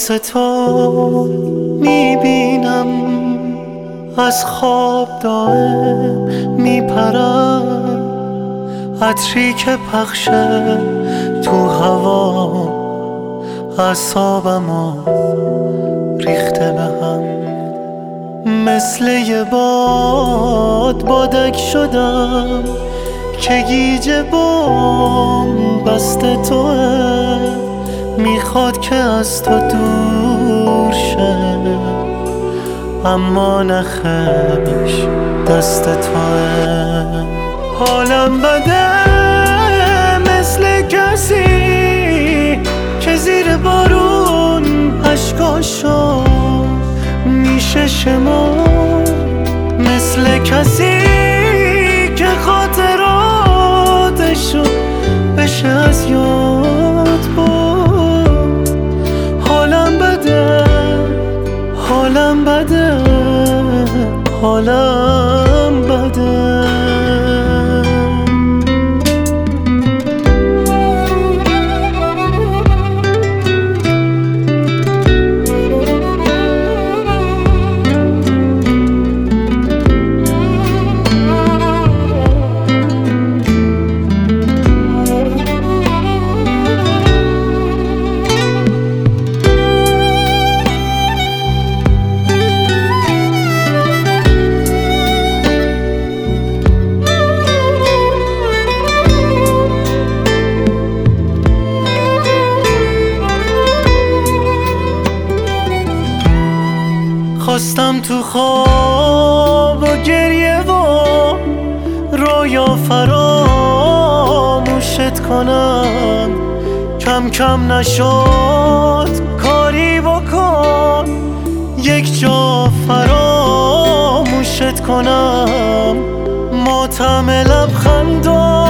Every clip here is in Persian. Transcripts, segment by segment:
عکس تو میبینم از خواب دائم میپرم، عطری که پخشه تو هوا اعصابمو ریخته به هم. مثل یه بادک شدم که گیج بام بسته توه، میخواد که از تو دور شه اما نخش دست توه. حالم بده مثل کسی که زیر بارون اشکاشو میشه شمرد، مثل کسی که خاطراتشو بشه از یاد برد. حالم بده، حالم بده، حالم بده. خواستم تو خواب و گریه و رویا فراموشت کنم، کم کم نشد کاری بکن یک جا فراموشت کنم. ماتم لبخند و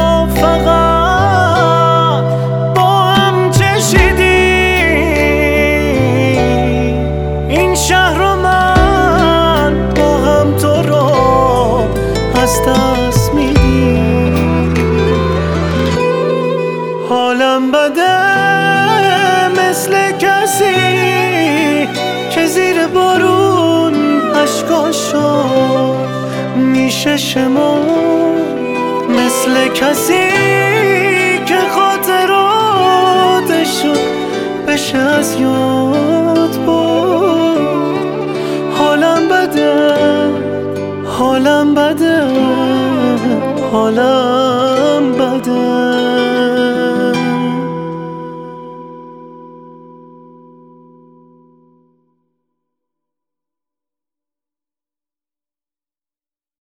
فقط با هم چشیدیم این شهر رو، من با هم تو رو از دست میدیم. حالم بده مثل کسی که زیر بارون اشکاشو میشه شمرد، مثل کسی که خاطراتشو بشه از یاد برد. حالم بده، حالم بده، حالم بده.